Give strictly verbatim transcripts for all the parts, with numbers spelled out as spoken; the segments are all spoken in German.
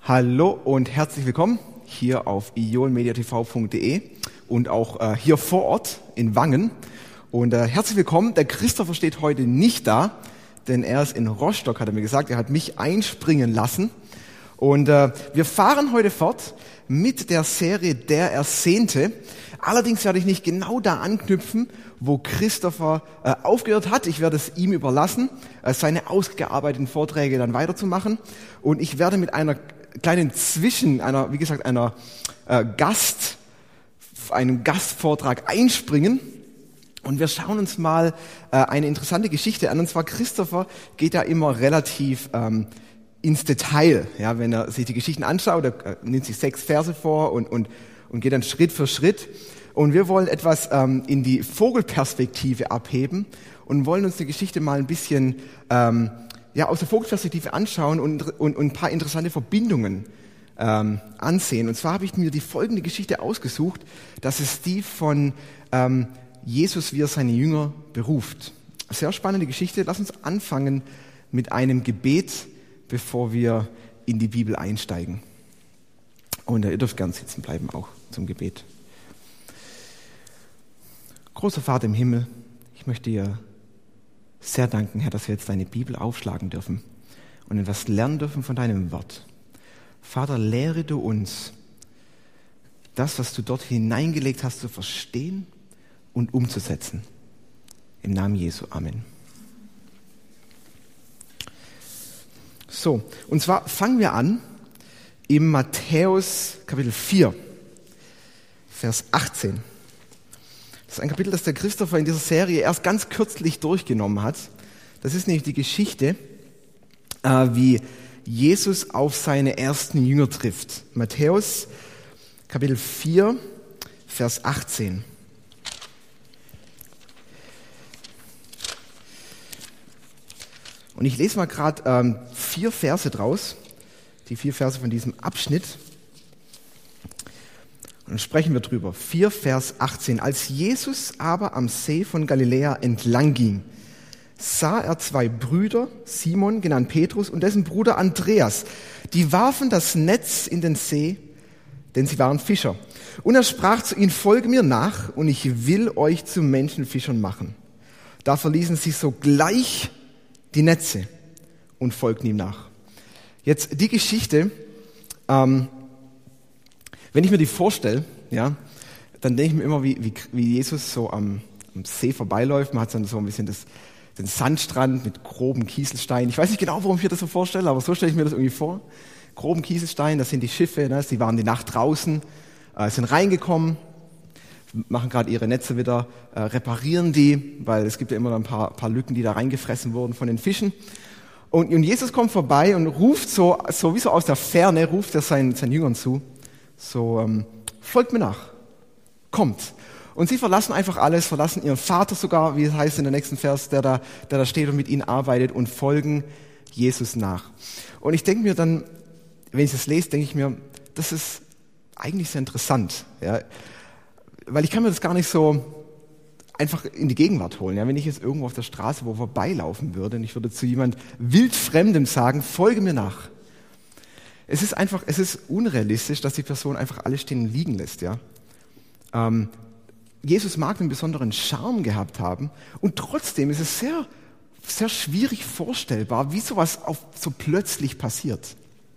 Hallo und herzlich willkommen hier auf ionmediatv punkt de und auch äh, hier vor Ort in Wangen. Und äh, herzlich willkommen, der Christopher steht heute nicht da, denn er ist in Rostock, hat er mir gesagt. Er hat mich einspringen lassen. Und äh, wir fahren heute fort mit der Serie Der Ersehnte. Allerdings werde ich nicht genau da anknüpfen, wo Christopher äh, aufgehört hat. Ich werde es ihm überlassen, äh, seine ausgearbeiteten Vorträge dann weiterzumachen. Und ich werde mit einer kleinen Zwischen, einer, wie gesagt, einer äh, Gast, einem Gastvortrag einspringen. Und wir schauen uns mal äh, eine interessante Geschichte an. Und zwar Christopher geht ja immer relativ ähm, ins Detail. Ja, wenn er sich die Geschichten anschaut, er äh, nimmt sich sechs Verse vor und, und, und geht dann Schritt für Schritt. Und wir wollen etwas ähm, in die Vogelperspektive abheben und wollen uns die Geschichte mal ein bisschen ähm, ja, aus der Vogelperspektive anschauen und, und, und ein paar interessante Verbindungen ähm, ansehen. Und zwar habe ich mir die folgende Geschichte ausgesucht. Das ist die von ähm, Jesus, wie er seine Jünger beruft. Sehr spannende Geschichte. Lass uns anfangen mit einem Gebet, bevor wir in die Bibel einsteigen. Und ihr dürft gern sitzen bleiben, auch zum Gebet. Großer Vater im Himmel, ich möchte dir sehr danken, Herr, dass wir jetzt deine Bibel aufschlagen dürfen und etwas lernen dürfen von deinem Wort. Vater, lehre du uns, das, was du dort hineingelegt hast, zu verstehen und umzusetzen. Im Namen Jesu. Amen. So, und zwar fangen wir an im Matthäus Kapitel vier, Vers achtzehn. Das ist ein Kapitel, das der Christopher in dieser Serie erst ganz kürzlich durchgenommen hat. Das ist nämlich die Geschichte, äh, wie Jesus auf seine ersten Jünger trifft. Matthäus Kapitel vier, Vers achtzehn. Und ich lese mal gerade ähm, vier Verse draus, die vier Verse von diesem Abschnitt. Und dann sprechen wir drüber. vier Vers achtzehn. Als Jesus aber am See von Galiläa entlang ging, sah er zwei Brüder, Simon, genannt Petrus, und dessen Bruder Andreas. Die warfen das Netz in den See, denn sie waren Fischer. Und er sprach zu ihnen, folge mir nach, und ich will euch zu Menschenfischern machen. Da verließen sie sogleich die Netze und folgten ihm nach. Jetzt die Geschichte, ähm, wenn ich mir die vorstelle, ja, dann denke ich mir immer, wie, wie, wie Jesus so am, am See vorbeiläuft. Man hat dann so ein bisschen das, den Sandstrand mit groben Kieselsteinen. Ich weiß nicht genau, warum ich mir das so vorstelle, aber so stelle ich mir das irgendwie vor. Groben Kieselstein, das sind die Schiffe, ne? Sie waren die Nacht draußen, äh, sind reingekommen, machen gerade ihre Netze wieder, äh, reparieren die, weil es gibt ja immer ein paar, paar Lücken, die da reingefressen wurden von den Fischen. Und, und Jesus kommt vorbei und ruft so, so wie so aus der Ferne, ruft er seinen, seinen Jüngern zu, so, ähm, folgt mir nach, kommt. Und sie verlassen einfach alles, verlassen ihren Vater sogar, wie es heißt in der nächsten Vers, der da, der da steht und mit ihnen arbeitet, und folgen Jesus nach. Und ich denke mir dann, wenn ich das lese, denke ich mir, das ist eigentlich sehr interessant, ja, weil ich kann mir das gar nicht so einfach in die Gegenwart holen. Ja, wenn ich jetzt irgendwo auf der Straße wo vorbeilaufen würde und ich würde zu jemand wildfremdem sagen, folge mir nach. Es ist einfach, es ist unrealistisch, dass die Person einfach alles stehen und liegen lässt. Ja? Ähm, Jesus mag einen besonderen Charme gehabt haben, und trotzdem ist es sehr, sehr schwierig vorstellbar, wie sowas auf, so plötzlich passiert.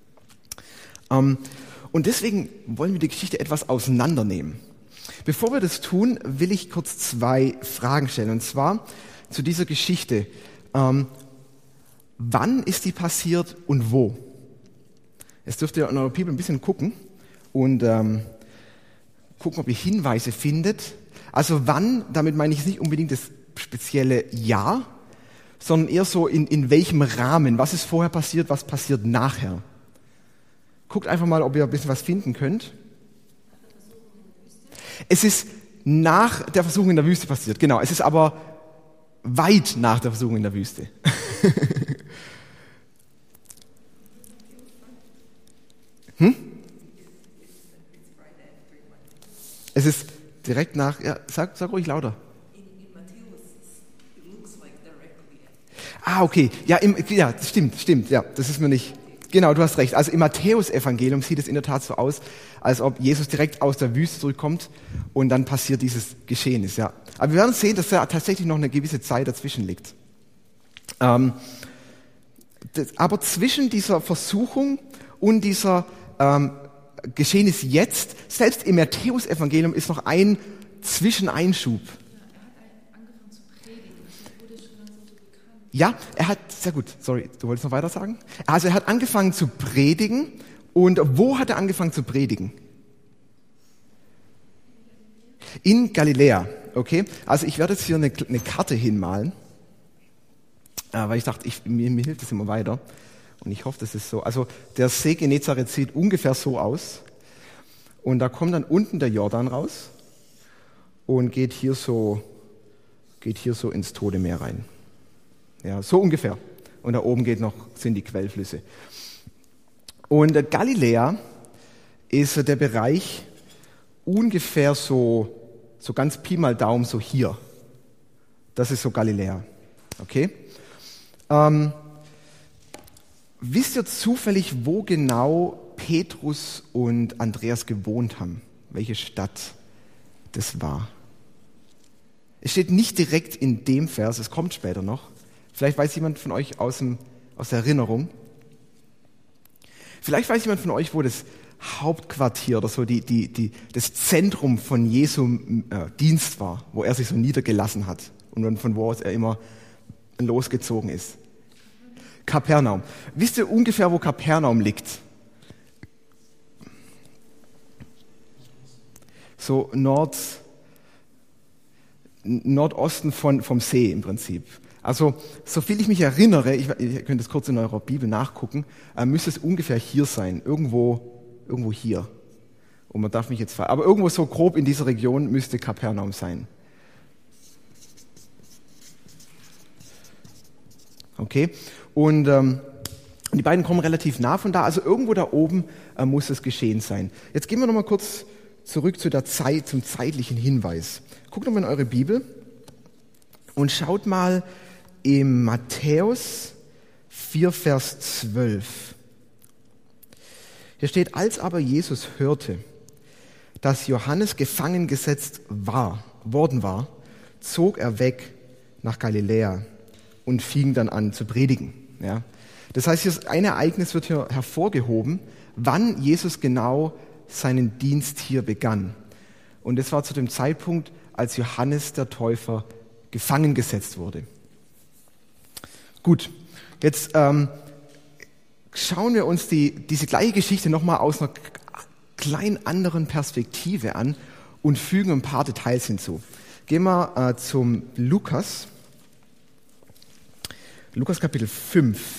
Ähm, und deswegen wollen wir die Geschichte etwas auseinandernehmen. Bevor wir das tun, will ich kurz zwei Fragen stellen. Und zwar zu dieser Geschichte. Ähm, wann ist die passiert und wo? Jetzt dürft ihr in eurer Bibel ein bisschen gucken und ähm, gucken, ob ihr Hinweise findet. Also wann, damit meine ich nicht unbedingt das spezielle Jahr, sondern eher so in, in welchem Rahmen. Was ist vorher passiert, was passiert nachher? Guckt einfach mal, ob ihr ein bisschen was finden könnt. Es ist nach der Versuchung in der Wüste passiert, genau. Es ist aber weit nach der Versuchung in der Wüste. hm? Es ist direkt nach, ja, sag, sag ruhig lauter. Ah, okay. Ja, im, ja, stimmt, stimmt, ja, das ist mir nicht, Genau, du hast recht. Also im Matthäus-Evangelium sieht es in der Tat so aus, als ob Jesus direkt aus der Wüste zurückkommt und dann passiert dieses Geschehnis. Ja. Aber wir werden sehen, dass da tatsächlich noch eine gewisse Zeit dazwischen liegt. Ähm, das, aber zwischen dieser Versuchung und dieser ähm, Geschehnis jetzt, selbst im Matthäus-Evangelium ist noch ein Zwischeneinschub. Ja, er hat, sehr gut, sorry, du wolltest noch weiter sagen? Also er hat angefangen zu predigen. Und wo hat er angefangen zu predigen? In Galiläa, okay? Also ich werde jetzt hier eine, eine Karte hinmalen, äh, weil ich dachte, ich, mir, mir hilft das immer weiter. Und ich hoffe, das ist so. Also der See Genezareth sieht ungefähr so aus. Und da kommt dann unten der Jordan raus und geht hier so, geht hier so ins Tote Meer rein. Ja, so ungefähr. Und da oben geht noch, sind die Quellflüsse. Und Galiläa ist der Bereich ungefähr so, so ganz Pi mal Daumen, so hier. Das ist so Galiläa. Okay? Ähm, wisst ihr zufällig, wo genau Petrus und Andreas gewohnt haben? Welche Stadt das war? Es steht nicht direkt in dem Vers, es kommt später noch. Vielleicht weiß jemand von euch aus, dem, aus der Erinnerung. Vielleicht weiß jemand von euch, wo das Hauptquartier oder so die, die, die, das Zentrum von Jesu äh, Dienst war, wo er sich so niedergelassen hat und von wo aus er immer losgezogen ist. Kapernaum. Wisst ihr ungefähr, wo Kapernaum liegt? So Nord, Nordosten von, vom See im Prinzip. Also, soviel ich mich erinnere, ich, ihr könnt es kurz in eurer Bibel nachgucken, äh, müsste es ungefähr hier sein, irgendwo, irgendwo hier. Und man darf mich jetzt fragen, aber irgendwo so grob in dieser Region müsste Kapernaum sein. Okay, und ähm, die beiden kommen relativ nah von da, also irgendwo da oben äh, muss es geschehen sein. Jetzt gehen wir nochmal kurz zurück zu der Zeit, zum zeitlichen Hinweis. Guckt nochmal in eure Bibel und schaut mal im Matthäus vier, Vers zwölf. Hier steht, als aber Jesus hörte, dass Johannes gefangen gesetzt war, worden war, zog er weg nach Galiläa und fing dann an zu predigen. Ja. Das heißt, hier ein Ereignis wird hier hervorgehoben, wann Jesus genau seinen Dienst hier begann. Und das war zu dem Zeitpunkt, als Johannes der Täufer gefangen gesetzt wurde. Gut, jetzt ähm, schauen wir uns die, diese gleiche Geschichte nochmal aus einer kleinen anderen Perspektive an und fügen ein paar Details hinzu. Gehen wir äh, zum Lukas, Lukas Kapitel fünf.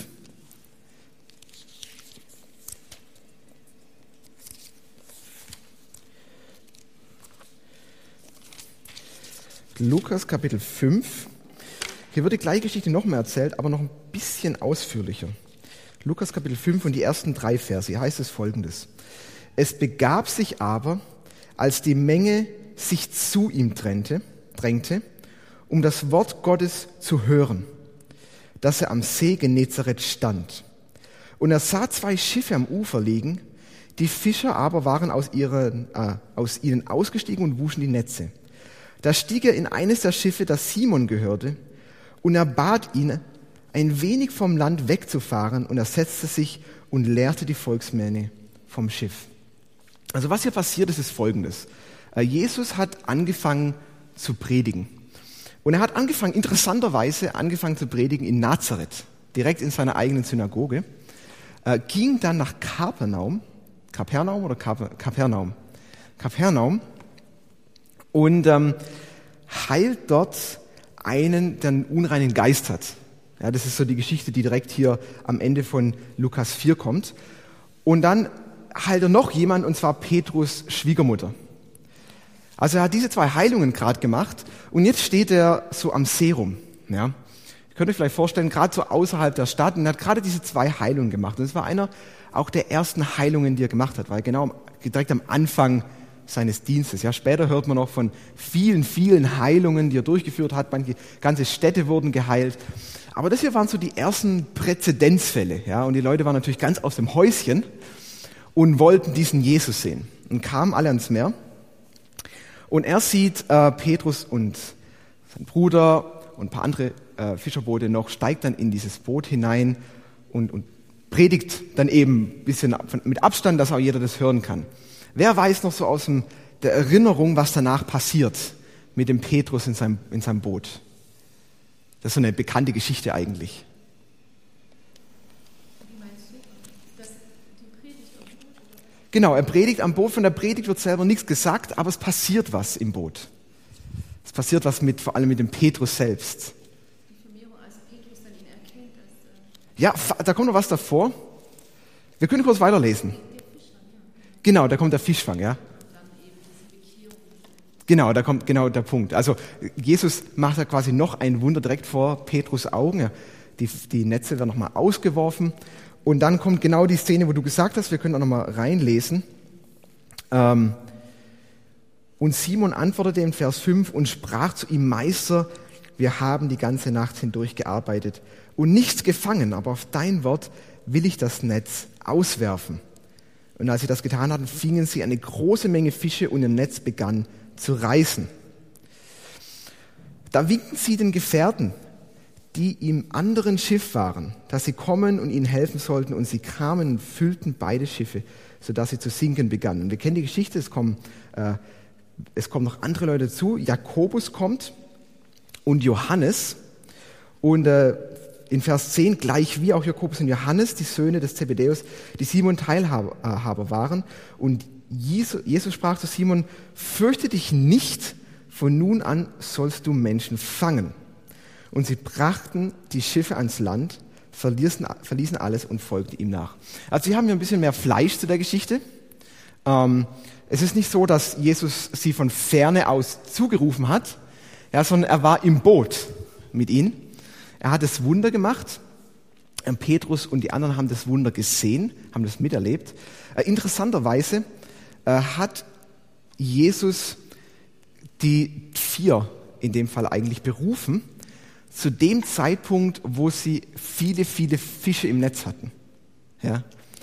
Lukas Kapitel fünf. Hier wird die gleiche Geschichte nochmal erzählt, aber noch ein bisschen ausführlicher. Lukas Kapitel fünf und die ersten drei Verse. Hier heißt es Folgendes. Es begab sich aber, als die Menge sich zu ihm drängte, drängte, um das Wort Gottes zu hören, dass er am See Genezareth stand. Und er sah zwei Schiffe am Ufer liegen, die Fischer aber waren aus, ihren, äh, aus ihnen ausgestiegen und wuschen die Netze. Da stieg er in eines der Schiffe, das Simon gehörte, und er bat ihn, ein wenig vom Land wegzufahren, und er setzte sich und lehrte die Volksmenge vom Schiff. Also was hier passiert ist, ist Folgendes. Jesus hat angefangen zu predigen. Und er hat angefangen, interessanterweise angefangen zu predigen in Nazareth, direkt in seiner eigenen Synagoge, äh, ging dann nach Kapernaum, Kapernaum oder Kaper, Kapernaum? Kapernaum, und ähm, heilt dort einen, der einen unreinen Geist hat. Ja, das ist so die Geschichte, die direkt hier am Ende von Lukas vier kommt. Und dann heilt er noch jemand, und zwar Petrus' Schwiegermutter. Also er hat diese zwei Heilungen gerade gemacht und jetzt steht er so am See rum. Ja. Ihr könnt euch vielleicht vorstellen, gerade so außerhalb der Stadt, und er hat gerade diese zwei Heilungen gemacht. Und das war einer auch der ersten Heilungen, die er gemacht hat, weil genau direkt am Anfang seines Dienstes. Ja, später hört man noch von vielen, vielen Heilungen, die er durchgeführt hat. Manche ganze Städte wurden geheilt. Aber das hier waren so die ersten Präzedenzfälle. Ja? Und die Leute waren natürlich ganz aus dem Häuschen und wollten diesen Jesus sehen. Und kamen alle ans Meer. Und er sieht äh, Petrus und sein Bruder und ein paar andere äh, Fischerboote noch, steigt dann in dieses Boot hinein und, und predigt dann eben ein bisschen mit Abstand, dass auch jeder das hören kann. Wer weiß noch so aus dem, der Erinnerung, was danach passiert mit dem Petrus in seinem, in seinem Boot? Das ist so eine bekannte Geschichte eigentlich. Wie meinst du? Das, die Predigt am Boot? Oder? Genau, er predigt am Boot. Von der Predigt wird selber nichts gesagt, aber es passiert was im Boot. Es passiert was mit, vor allem mit dem Petrus selbst. Die Vermehrung, als Petrus dann ihn erkennt. Als, äh Ja, da kommt noch was davor. Wir können kurz weiterlesen. der Fischfang, ja. Genau, da kommt der Fischfang, ja. Und dann eben diese Bekehrung. Genau, da kommt genau der Punkt. Also Jesus macht da quasi noch ein Wunder direkt vor Petrus' Augen. Ja, die, die Netze werden nochmal ausgeworfen. Und dann kommt genau die Szene, wo du gesagt hast, wir können auch nochmal reinlesen. Ähm, und Simon antwortete in Vers fünf und sprach zu ihm: Meister, wir haben die ganze Nacht hindurch gearbeitet und nichts gefangen, aber auf dein Wort will ich das Netz auswerfen. Und als sie das getan hatten, fingen sie eine große Menge Fische und ihr Netz begann zu reißen. Da winkten sie den Gefährten, die im anderen Schiff waren, dass sie kommen und ihnen helfen sollten, und sie kamen und füllten beide Schiffe, sodass sie zu sinken begannen. Und wir kennen die Geschichte, es kommen, äh, es kommen noch andere Leute dazu. Jakobus kommt und Johannes, und äh, in Vers zehn, gleich wie auch Jakobus und Johannes, die Söhne des Zebedäus, die Simon Teilhaber waren. Und Jesus sprach zu Simon: Fürchte dich nicht, von nun an sollst du Menschen fangen. Und sie brachten die Schiffe ans Land, verließen, verließen alles und folgten ihm nach. Also hier haben wir ein bisschen mehr Fleisch zu der Geschichte. Ähm, es ist nicht so, dass Jesus sie von Ferne aus zugerufen hat, ja, sondern er war im Boot mit ihnen. Er hat das Wunder gemacht. Petrus und die anderen haben das Wunder gesehen, haben das miterlebt. Äh, interessanterweise äh, hat Jesus die vier in dem Fall eigentlich berufen, zu dem Zeitpunkt, wo sie viele, viele Fische im Netz hatten. Ja?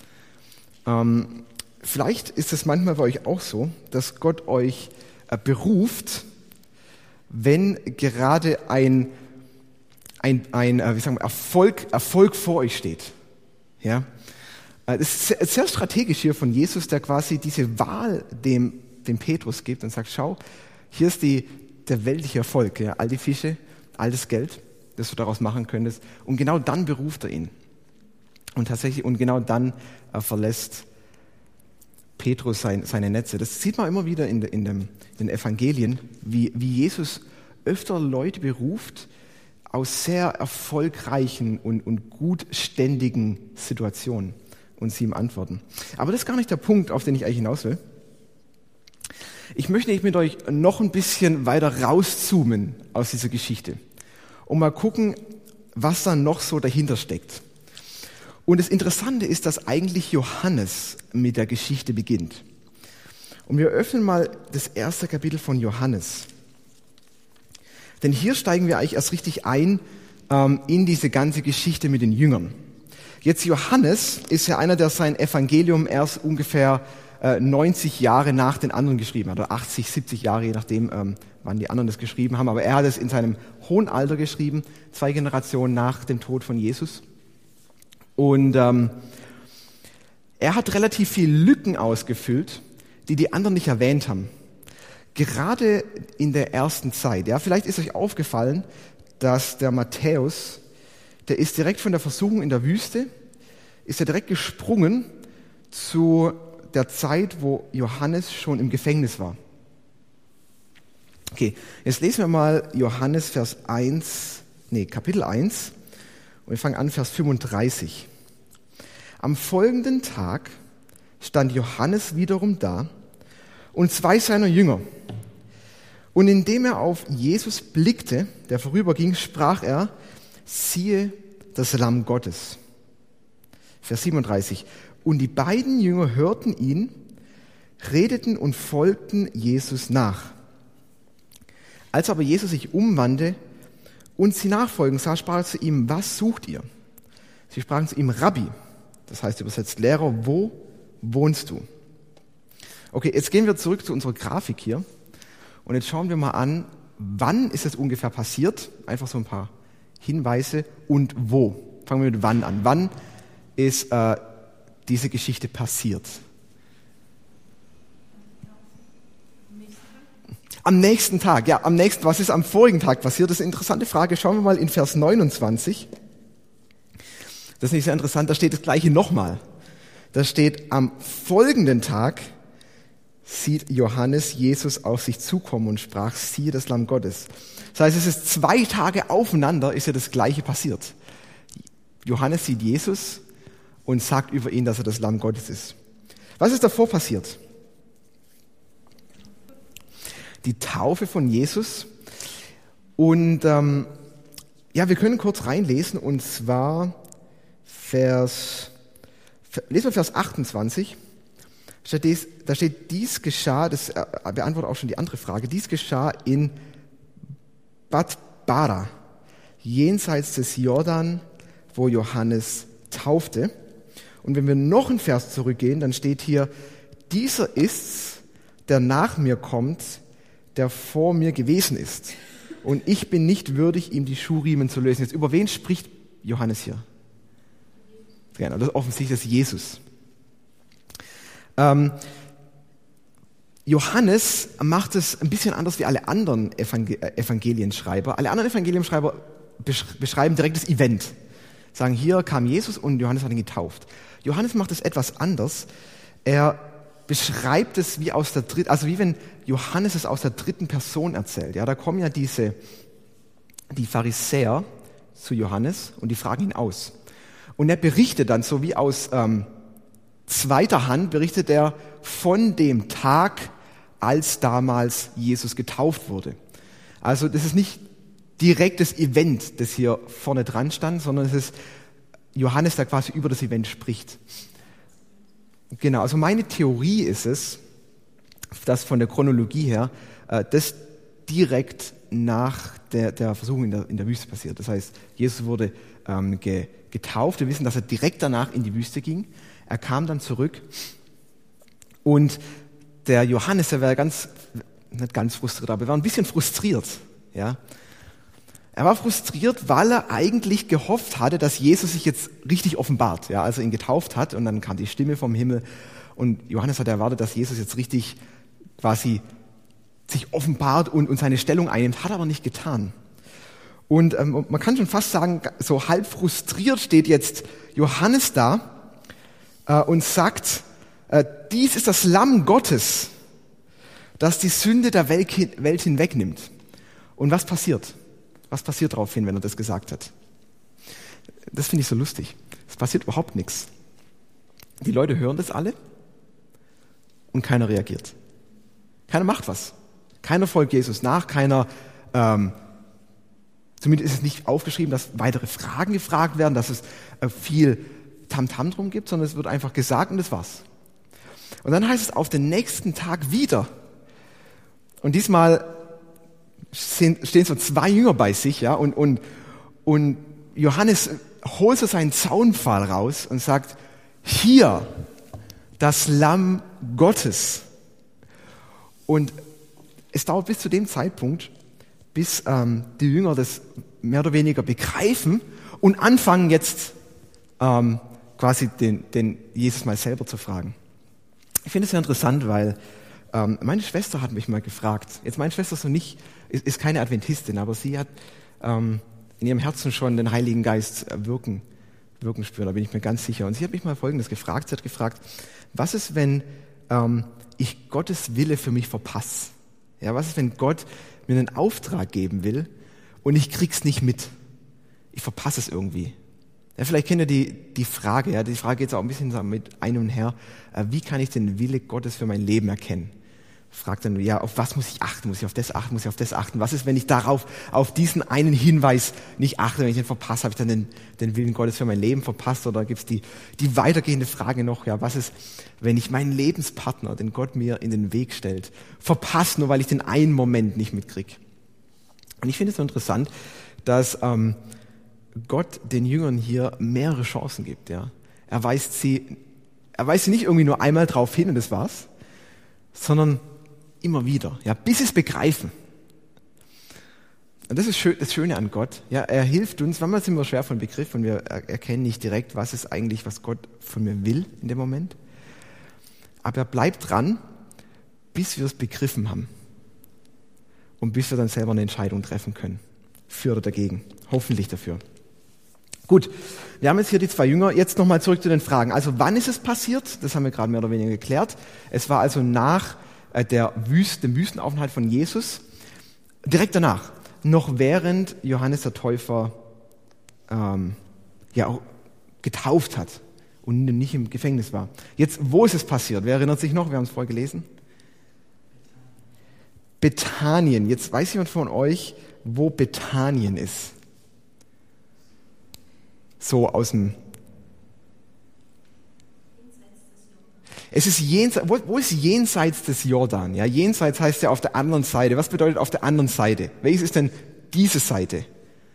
Ähm, vielleicht ist es manchmal bei euch auch so, dass Gott euch äh, beruft, wenn gerade ein ein, ein wie sagen wir, Erfolg, Erfolg vor euch steht. Ja? Das ist sehr, sehr strategisch hier von Jesus, der quasi diese Wahl dem, dem Petrus gibt und sagt: Schau, hier ist die, der weltliche Erfolg, ja? All die Fische, all das Geld, das du daraus machen könntest. Und genau dann beruft er ihn. Und tatsächlich, und genau dann äh, verlässt Petrus sein, seine Netze. Das sieht man immer wieder in, de, in, dem, in den Evangelien, wie, wie Jesus öfter Leute beruft, aus sehr erfolgreichen und, und gut ständigen Situationen, und sie ihm antworten. Aber das ist gar nicht der Punkt, auf den ich eigentlich hinaus will. Ich möchte nicht mit euch noch ein bisschen weiter rauszoomen aus dieser Geschichte und mal gucken, was da noch so dahinter steckt. Und das Interessante ist, dass eigentlich Johannes mit der Geschichte beginnt. Und wir öffnen mal das erste Kapitel von Johannes. Denn hier steigen wir eigentlich erst richtig ein ähm, in diese ganze Geschichte mit den Jüngern. Jetzt Johannes ist ja einer, der sein Evangelium erst ungefähr äh, neunzig Jahre nach den anderen geschrieben hat, oder achtzig, siebzig Jahre, je nachdem, ähm, wann die anderen das geschrieben haben. Aber er hat es in seinem hohen Alter geschrieben, zwei Generationen nach dem Tod von Jesus. Und ähm, er hat relativ viele Lücken ausgefüllt, die die anderen nicht erwähnt haben. Gerade in der ersten Zeit, ja, vielleicht ist euch aufgefallen, dass der Matthäus, der ist direkt von der Versuchung in der Wüste, ist er direkt gesprungen zu der Zeit, wo Johannes schon im Gefängnis war. Okay, jetzt lesen wir mal Johannes Vers eins, nee, Kapitel eins, und wir fangen an, Vers fünfunddreißig. Am folgenden Tag stand Johannes wiederum da und zwei seiner Jünger. Und indem er auf Jesus blickte, der vorüberging, sprach er: Siehe, das Lamm Gottes. Vers siebenunddreißig. Und die beiden Jünger hörten ihn, redeten und folgten Jesus nach. Als aber Jesus sich umwandte und sie nachfolgen, sah, sprach er zu ihm, was sucht ihr? Sie sprachen zu ihm, Rabbi, das heißt übersetzt Lehrer, wo wohnst du? Okay, jetzt gehen wir zurück zu unserer Grafik hier und jetzt schauen wir mal an, wann ist es ungefähr passiert? Einfach so ein paar Hinweise und wo. Fangen wir mit wann an. Wann ist äh, diese Geschichte passiert? Am nächsten Tag, ja, am nächsten, was ist am vorigen Tag passiert? Das ist eine interessante Frage. Schauen wir mal in Vers neunundzwanzig. Das ist nicht sehr interessant, da steht das Gleiche nochmal. Da steht, am folgenden Tag sieht Johannes Jesus auf sich zukommen und sprach, siehe das Lamm Gottes. Das heißt, es ist zwei Tage aufeinander, ist ja das Gleiche passiert. Johannes sieht Jesus und sagt über ihn, dass er das Lamm Gottes ist. Was ist davor passiert? Die Taufe von Jesus. Und ähm, ja, wir können kurz reinlesen, und zwar Vers, lesen wir Vers achtundzwanzig. Da steht, dies geschah, das beantwortet auch schon die andere Frage, dies geschah in Badbara, jenseits des Jordan, wo Johannes taufte. Und wenn wir noch einen Vers zurückgehen, dann steht hier, dieser ist's, der nach mir kommt, der vor mir gewesen ist. Und ich bin nicht würdig, ihm die Schuhriemen zu lösen. Jetzt, über wen spricht Johannes hier? Genau, das ist offensichtlich das Jesus. Ähm, Johannes macht es ein bisschen anders wie alle anderen Evangel- Evangelienschreiber. Alle anderen Evangelienschreiber besch- beschreiben direkt das Event. Sagen, hier kam Jesus und Johannes hat ihn getauft. Johannes macht es etwas anders. Er beschreibt es wie aus der dritten, also wie wenn Johannes es aus der dritten Person erzählt. Ja, da kommen ja diese, die Pharisäer zu Johannes und die fragen ihn aus. Und er berichtet dann so wie aus ähm, zweiter Hand, berichtet er von dem Tag, als damals Jesus getauft wurde. Also das ist nicht direkt das Event, das hier vorne dran stand, sondern es ist Johannes, der quasi über das Event spricht. Genau, also meine Theorie ist es, dass von der Chronologie her äh, das direkt nach der, der Versuchung in der, in der Wüste passiert. Das heißt, Jesus wurde ähm, ge, getauft. Wir wissen, dass er direkt danach in die Wüste ging. Er kam dann zurück und der Johannes, der war ganz, nicht ganz frustriert, aber er war ein bisschen frustriert. Ja. Er war frustriert, weil er eigentlich gehofft hatte, dass Jesus sich jetzt richtig offenbart, ja, als er ihn getauft hat, und dann kam die Stimme vom Himmel und Johannes hat erwartet, dass Jesus jetzt richtig quasi sich offenbart und, und seine Stellung einnimmt, hat aber nicht getan. Und ähm, man kann schon fast sagen, so halb frustriert steht jetzt Johannes da äh, und sagt, äh, dies ist das Lamm Gottes, das die Sünde der Welt, Welt hinwegnimmt. Und was passiert? Was passiert daraufhin, wenn er das gesagt hat? Das finde ich so lustig. Es passiert überhaupt nichts. Die Leute hören das alle und keiner reagiert. Keiner macht was. Keiner folgt Jesus nach, keiner, ähm, zumindest ist es nicht aufgeschrieben, dass weitere Fragen gefragt werden, dass es äh, viel Tamtam drum gibt, sondern es wird einfach gesagt und das war's. Und dann heißt es auf den nächsten Tag wieder. Und diesmal stehen so zwei Jünger bei sich, ja, und, und, und Johannes holt so seinen Zaunpfahl raus und sagt, hier, das Lamm Gottes. Und es dauert bis zu dem Zeitpunkt, bis ähm, die Jünger das mehr oder weniger begreifen und anfangen jetzt ähm, quasi den, den Jesus mal selber zu fragen. Ich finde es sehr interessant, weil ähm, meine Schwester hat mich mal gefragt, jetzt meine Schwester ist so nicht, ist, ist keine Adventistin, aber sie hat ähm, in ihrem Herzen schon den Heiligen Geist wirken, wirken spüren, da bin ich mir ganz sicher. Und sie hat mich mal Folgendes gefragt, sie hat gefragt, was ist, wenn ähm, ich Gottes Wille für mich verpasse? Ja, was ist, wenn Gott mir einen Auftrag geben will und ich krieg's nicht mit? Ich verpasse es irgendwie. Ja, vielleicht kennt ihr die, die Frage, ja, die Frage geht auch ein bisschen mit ein und her, äh, wie kann ich den Wille Gottes für mein Leben erkennen? Fragt dann, ja, auf was muss ich achten? Muss ich auf das achten? Muss ich auf das achten? Was ist, wenn ich darauf, auf diesen einen Hinweis nicht achte? Wenn ich den verpasse, habe ich dann den, den Willen Gottes für mein Leben verpasst? Oder gibt's die, die weitergehende Frage noch, ja, was ist, wenn ich meinen Lebenspartner, den Gott mir in den Weg stellt, verpasse, nur weil ich den einen Moment nicht mitkriege? Und ich finde es so interessant, dass ähm, Gott den Jüngern hier mehrere Chancen gibt. Ja. Er weist sie, er weist sie nicht irgendwie nur einmal drauf hin und das war's, sondern immer wieder, ja, bis sie es begreifen. Und das ist schön, das Schöne an Gott. Ja, er hilft uns, manchmal sind wir schwer von Begriff und wir erkennen nicht direkt, was ist eigentlich, was Gott von mir will in dem Moment. Aber er bleibt dran, bis wir es begriffen haben. Und bis wir dann selber eine Entscheidung treffen können. Für oder dagegen. Hoffentlich dafür. Gut, wir haben jetzt hier die zwei Jünger. Jetzt nochmal zurück zu den Fragen. Also wann ist es passiert? Das haben wir gerade mehr oder weniger geklärt. Es war also nach äh, der Wüste, dem Wüstenaufenthalt von Jesus. Direkt danach. Noch während Johannes der Täufer ähm, ja auch getauft hat und nicht im Gefängnis war. Jetzt, wo ist es passiert? Wer erinnert sich noch? Wir haben es vorher gelesen. Bethanien. Jetzt weiß jemand von euch, wo Bethanien ist? So aus dem... Es ist jenseits, wo, wo ist jenseits des Jordan? Ja, jenseits heißt ja auf der anderen Seite. Was bedeutet auf der anderen Seite? Welches ist denn diese Seite?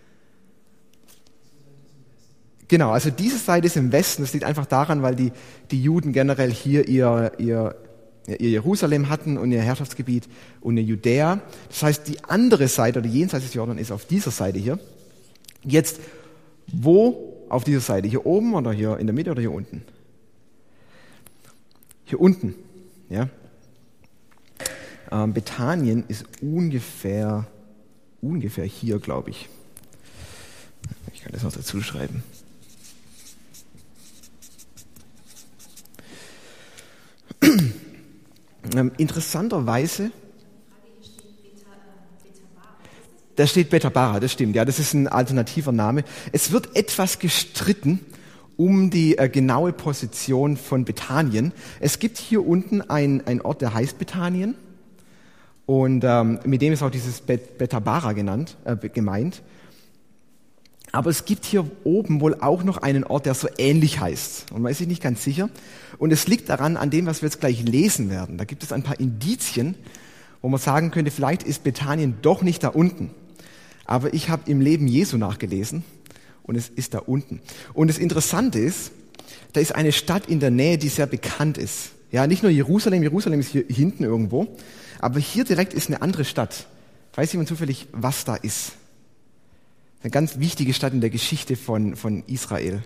Genau, also diese Seite ist im Westen. Das liegt einfach daran, weil die, die Juden generell hier ihr, ihr, ihr Jerusalem hatten und ihr Herrschaftsgebiet und ihr Judäa. Das heißt, die andere Seite oder jenseits des Jordan ist auf dieser Seite hier. Jetzt, wo auf dieser Seite? Hier oben oder hier in der Mitte oder hier unten? Hier unten, ja. Ähm, Bethanien ist ungefähr, ungefähr hier, glaube ich. Ich kann das noch dazu schreiben. ähm, interessanterweise, da steht Betabara, das stimmt, ja, das ist ein alternativer Name. Es wird etwas gestritten um die äh, genaue Position von Bethanien. Es gibt hier unten einen Ort, der heißt Bethanien und ähm, mit dem ist auch dieses Bet- Betabara genannt, äh, gemeint. Aber es gibt hier oben wohl auch noch einen Ort, der so ähnlich heißt. Und man ist sich nicht ganz sicher. Und es liegt daran, an dem, was wir jetzt gleich lesen werden. Da gibt es ein paar Indizien, wo man sagen könnte, vielleicht ist Bethanien doch nicht da unten. Aber ich habe im Leben Jesu nachgelesen. Und es ist da unten. Und das Interessante ist, da ist eine Stadt in der Nähe, die sehr bekannt ist. Ja, nicht nur Jerusalem, Jerusalem ist hier hinten irgendwo, aber hier direkt ist eine andere Stadt. Weiß jemand zufällig, was da ist? Eine ganz wichtige Stadt in der Geschichte von, von Israel.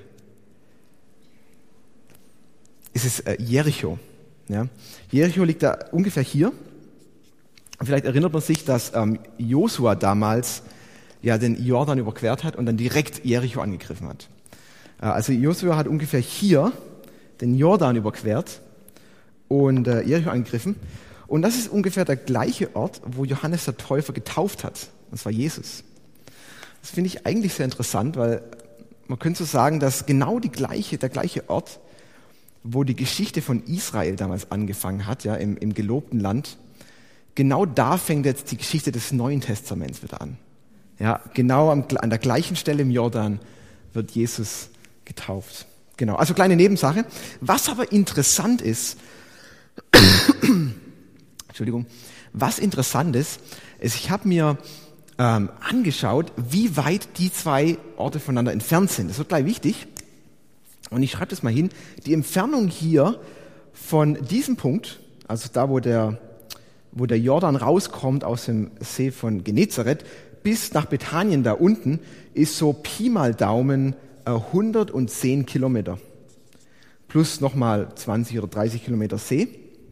Es ist äh, Jericho. Ja. Jericho liegt da ungefähr hier. Vielleicht erinnert man sich, dass ähm, Josua damals ja den Jordan überquert hat und dann direkt Jericho angegriffen hat. Also Josua hat ungefähr hier den Jordan überquert und äh, Jericho angegriffen. Und das ist ungefähr der gleiche Ort, wo Johannes der Täufer getauft hat. Und zwar Jesus. Das finde ich eigentlich sehr interessant, weil man könnte so sagen, dass genau die gleiche, der gleiche Ort, wo die Geschichte von Israel damals angefangen hat, ja, im, im gelobten Land, genau da fängt jetzt die Geschichte des Neuen Testaments wieder an. Ja, genau am, an der gleichen Stelle im Jordan wird Jesus getauft. Genau, also kleine Nebensache. Was aber interessant ist, Entschuldigung, was interessant ist, ist, ich habe mir ähm, angeschaut, wie weit die zwei Orte voneinander entfernt sind. Das wird gleich wichtig. Und ich schreibe das mal hin. Die Entfernung hier von diesem Punkt, also da, wo der, wo der Jordan rauskommt aus dem See von Genezareth, bis nach Bethanien da unten, ist so Pi mal Daumen äh, hundertzehn Kilometer. Plus nochmal zwanzig oder dreißig Kilometer See.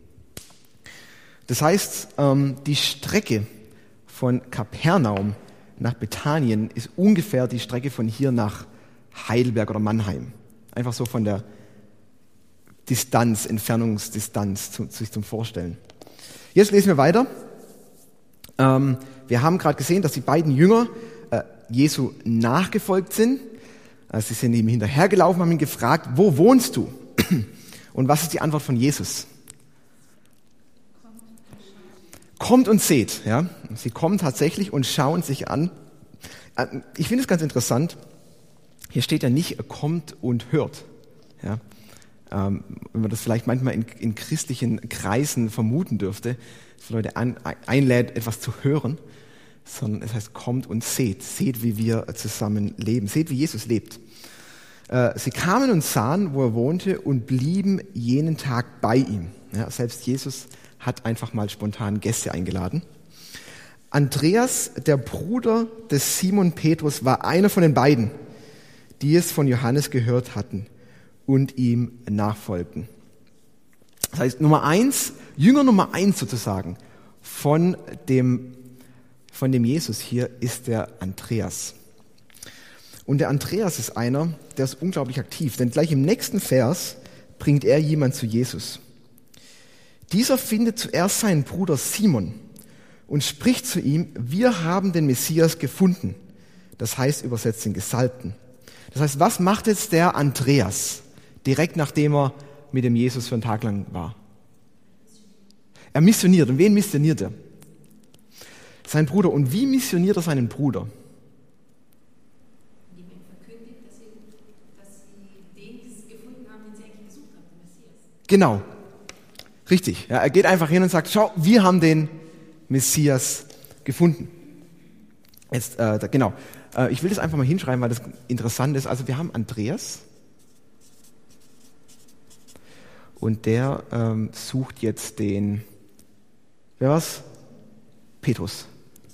Das heißt, ähm, die Strecke von Kapernaum nach Bethanien ist ungefähr die Strecke von hier nach Heidelberg oder Mannheim. Einfach so von der Distanz, Entfernungsdistanz zu, sich zum Vorstellen. Jetzt lesen wir weiter. Ähm, wir haben gerade gesehen, dass die beiden Jünger äh, Jesu nachgefolgt sind. Also sie sind ihm hinterhergelaufen, haben ihn gefragt, wo wohnst du? Und was ist die Antwort von Jesus? Kommt und seht. Ja? Sie kommen tatsächlich und schauen sich an. Ich finde es ganz interessant. Hier steht ja nicht, kommt und hört. Ja? Ähm, wenn man das vielleicht manchmal in, in christlichen Kreisen vermuten dürfte, dass Leute an, einlädt, etwas zu hören. sondern es heißt, kommt und seht. Seht, wie wir zusammen leben. Seht, wie Jesus lebt. Äh, sie kamen und sahen, wo er wohnte und blieben jenen Tag bei ihm. Ja, selbst Jesus hat einfach mal spontan Gäste eingeladen. Andreas, der Bruder des Simon Petrus, war einer von den beiden, die es von Johannes gehört hatten und ihm nachfolgten. Das heißt, Nummer eins, Jünger Nummer eins sozusagen von dem, von dem Jesus hier ist der Andreas. Und der Andreas ist einer, der ist unglaublich aktiv, denn gleich im nächsten Vers bringt er jemand zu Jesus. Dieser findet zuerst seinen Bruder Simon und spricht zu ihm, wir haben den Messias gefunden. Das heißt, übersetzt den Gesalbten. Das heißt, was macht jetzt der Andreas, direkt nachdem er mit dem Jesus für einen Tag lang war? Er missioniert. Und wen missioniert er? Sein Bruder. Und wie missioniert er seinen Bruder? Indem er verkündigt, dass sie, dass sie den gefunden haben, den sie eigentlich gesucht haben, den Messias. Genau. Richtig. Ja, er geht einfach hin und sagt, schau, wir haben den Messias gefunden. Jetzt, äh, da, genau. Äh, ich will das einfach mal hinschreiben, weil das interessant ist. Also wir haben Andreas und der ähm, sucht jetzt den, wer war's? Petrus.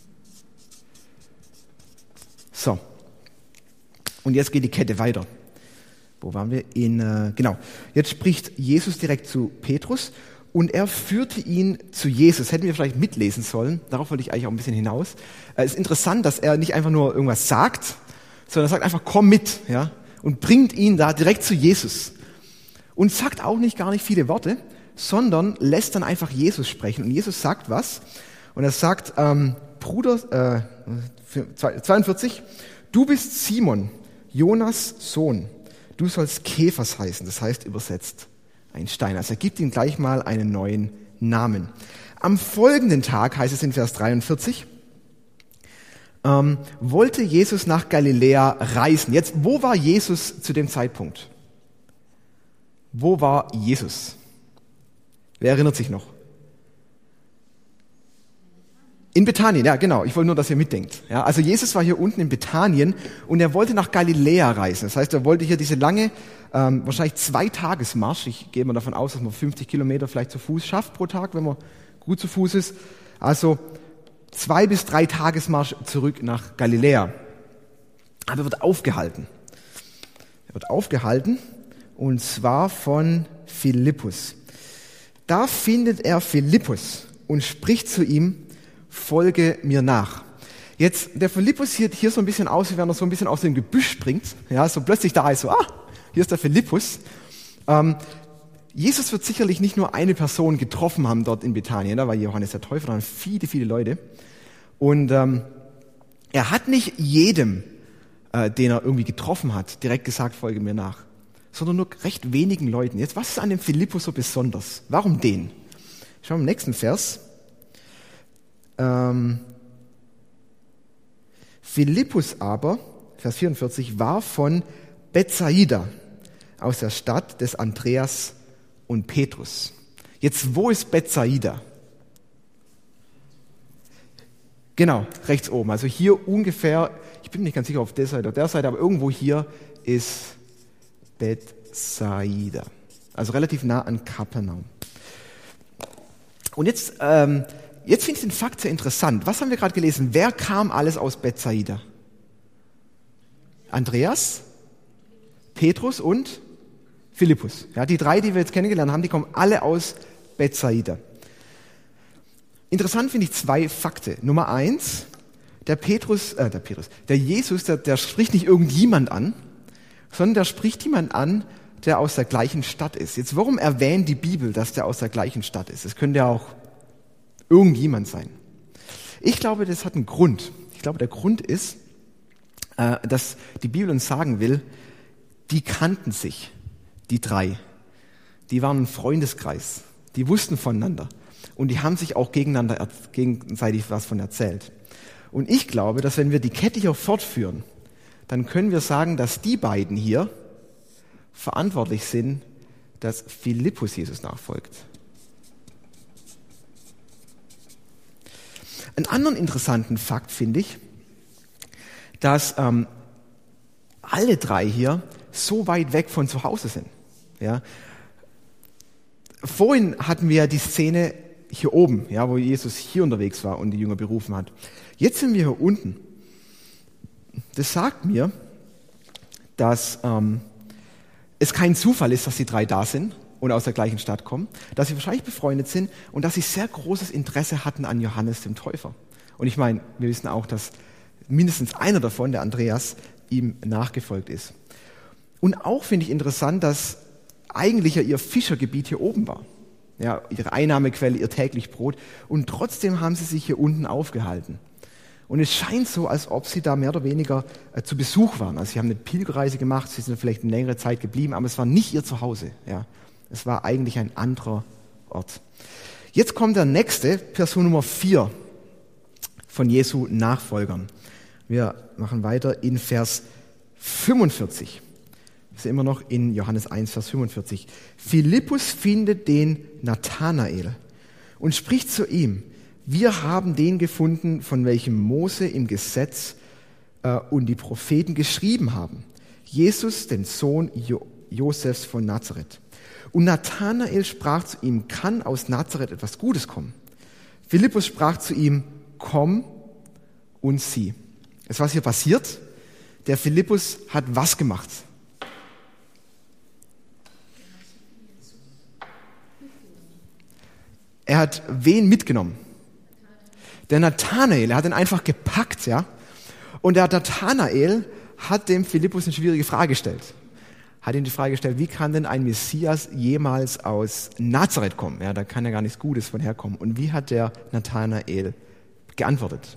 So. Und jetzt geht die Kette weiter. Wo waren wir? In, äh, genau. Jetzt spricht Jesus direkt zu Petrus und er führte ihn zu Jesus. Hätten wir vielleicht mitlesen sollen. Darauf wollte ich eigentlich auch ein bisschen hinaus. Es ist interessant, dass er nicht einfach nur irgendwas sagt, sondern er sagt einfach, komm mit, ja, und bringt ihn da direkt zu Jesus. Und sagt auch nicht gar nicht viele Worte, sondern lässt dann einfach Jesus sprechen. Und Jesus sagt was? Und er sagt, ähm, Bruder, äh, zweiundvierzig, du bist Simon, Jonas Sohn. Du sollst Kephas heißen, das heißt übersetzt ein Stein. Also er gibt ihm gleich mal einen neuen Namen. Am folgenden Tag, heißt es in Vers dreiundvierzig, ähm, wollte Jesus nach Galiläa reisen. Jetzt, wo war Jesus zu dem Zeitpunkt? Wo war Jesus? Wer erinnert sich noch? In Bethanien, ja genau. Ich wollte nur, dass ihr mitdenkt. Ja, also Jesus war hier unten in Bethanien und er wollte nach Galiläa reisen. Das heißt, er wollte hier diese lange, ähm, wahrscheinlich zwei Tagesmarsch, ich gehe mal davon aus, dass man fünfzig Kilometer vielleicht zu Fuß schafft pro Tag, wenn man gut zu Fuß ist. Also zwei bis drei Tagesmarsch zurück nach Galiläa. Aber er wird aufgehalten. Er wird aufgehalten und zwar von Philippus. Da findet er Philippus und spricht zu ihm, folge mir nach. Jetzt, der Philippus sieht hier so ein bisschen aus, wie wenn er so ein bisschen aus dem Gebüsch springt. Ja, so plötzlich da ist so, ah, hier ist der Philippus. Ähm, Jesus wird sicherlich nicht nur eine Person getroffen haben dort in Bethanien, da war Johannes der Täufer, da waren viele, viele Leute. Und ähm, er hat nicht jedem, äh, den er irgendwie getroffen hat, direkt gesagt, folge mir nach, sondern nur recht wenigen Leuten. Jetzt, was ist an dem Philippus so besonders? Warum den? Schauen wir im nächsten Vers. Ähm, Philippus aber, Vers vierundvierzig, war von Bethsaida, aus der Stadt des Andreas und Petrus. Jetzt, wo ist Bethsaida? Genau, rechts oben. Also hier ungefähr, ich bin nicht ganz sicher auf der Seite oder der Seite, aber irgendwo hier ist Bethsaida. Also relativ nah an Kapernaum. Und jetzt, ähm, jetzt finde ich den Fakt sehr interessant. Was haben wir gerade gelesen? Wer kam alles aus Bethsaida? Andreas, Petrus und Philippus. Ja, die drei, die wir jetzt kennengelernt haben, die kommen alle aus Bethsaida. Interessant finde ich zwei Fakten. Nummer eins, der Petrus, äh, der Petrus, der Jesus, der, der spricht nicht irgendjemand an, sondern der spricht jemand an, der aus der gleichen Stadt ist. Jetzt, warum erwähnt die Bibel, dass der aus der gleichen Stadt ist? Das könnte ja auch irgendjemand sein. Ich glaube, das hat einen Grund. Ich glaube, der Grund ist, äh, dass die Bibel uns sagen will, die kannten sich, die drei. Die waren ein Freundeskreis. Die wussten voneinander. Und die haben sich auch gegeneinander, gegenseitig was von erzählt. Und ich glaube, dass wenn wir die Kette hier fortführen, dann können wir sagen, dass die beiden hier verantwortlich sind, dass Philippus Jesus nachfolgt. Einen anderen interessanten Fakt finde ich, dass ähm, alle drei hier so weit weg von zu Hause sind. Ja. Vorhin hatten wir die Szene hier oben, ja, wo Jesus hier unterwegs war und die Jünger berufen hat. Jetzt sind wir hier unten. Das sagt mir, dass ähm, es kein Zufall ist, dass die drei da sind und aus der gleichen Stadt kommen, dass sie wahrscheinlich befreundet sind und dass sie sehr großes Interesse hatten an Johannes dem Täufer. Und ich meine, wir wissen auch, dass mindestens einer davon, der Andreas, ihm nachgefolgt ist. Und auch finde ich interessant, dass eigentlich ja ihr Fischergebiet hier oben war. Ja, ihre Einnahmequelle, ihr täglich Brot. Und trotzdem haben sie sich hier unten aufgehalten. Und es scheint so, als ob sie da mehr oder weniger äh, zu Besuch waren. Also sie haben eine Pilgerreise gemacht, sie sind vielleicht eine längere Zeit geblieben, aber es war nicht ihr Zuhause. Ja. Es war eigentlich ein anderer Ort. Jetzt kommt der nächste, Person Nummer vier von Jesu Nachfolgern. Wir machen weiter in Vers fünfundvierzig. Wir sind immer noch in Johannes eins, Vers fünfundvierzig. Philippus findet den Nathanael und spricht zu ihm: Wir haben den gefunden, von welchem Mose im Gesetz äh, und die Propheten geschrieben haben. Jesus, den Sohn jo- Josefs von Nazareth. Und Nathanael sprach zu ihm: Kann aus Nazareth etwas Gutes kommen? Philippus sprach zu ihm: Komm und sieh. Jetzt, was hier passiert? Der Philippus hat was gemacht? Er hat wen mitgenommen? Der Nathanael. Er hat ihn einfach gepackt, ja. Und der Nathanael hat dem Philippus eine schwierige Frage gestellt. Hat ihm die Frage gestellt: Wie kann denn ein Messias jemals aus Nazareth kommen? Ja, da kann ja gar nichts Gutes von herkommen. Und wie hat der Nathanael geantwortet?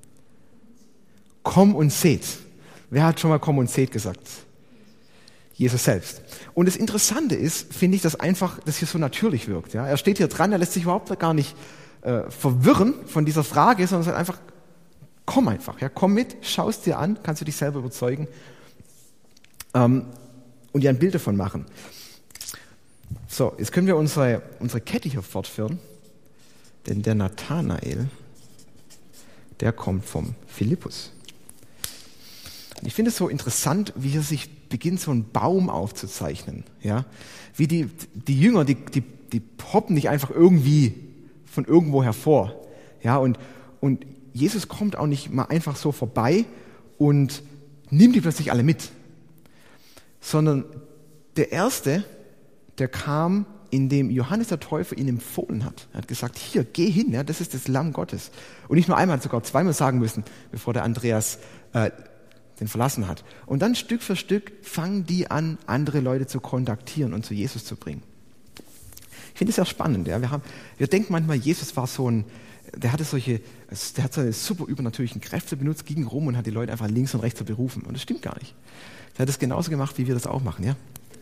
Komm und seht. Wer hat schon mal komm und seht gesagt? Jesus selbst. Und das Interessante ist, finde ich, dass einfach das hier so natürlich wirkt. Ja? Er steht hier dran, er lässt sich überhaupt gar nicht äh, verwirren von dieser Frage, sondern sagt einfach: Komm einfach, ja, komm mit, schau es dir an, kannst du dich selber überzeugen ähm, und dir ein Bild davon machen. So, jetzt können wir unsere, unsere Kette hier fortführen, denn der Nathanael, der kommt vom Philippus. Und ich finde es so interessant, wie hier sich beginnt, so ein Baum aufzuzeichnen. Ja? Wie die, die Jünger, die, die, die poppen nicht einfach irgendwie von irgendwo hervor. Ja? Und, und Jesus kommt auch nicht mal einfach so vorbei und nimmt die plötzlich alle mit. Sondern der Erste, der kam, indem Johannes der Täufer ihn empfohlen hat. Er hat gesagt: Hier, geh hin, ja, das ist das Lamm Gottes. Und nicht nur einmal, hat sogar zweimal sagen müssen, bevor der Andreas äh, den verlassen hat. Und dann Stück für Stück fangen die an, andere Leute zu kontaktieren und zu Jesus zu bringen. Ich finde es sehr spannend. Ja. Wir, haben, wir denken manchmal, Jesus war so ein, der hatte solche, der hat seine super übernatürlichen Kräfte benutzt, ging rum und hat die Leute einfach links und rechts so berufen. Und das stimmt gar nicht. Er hat es genauso gemacht, wie wir das auch machen. Ja.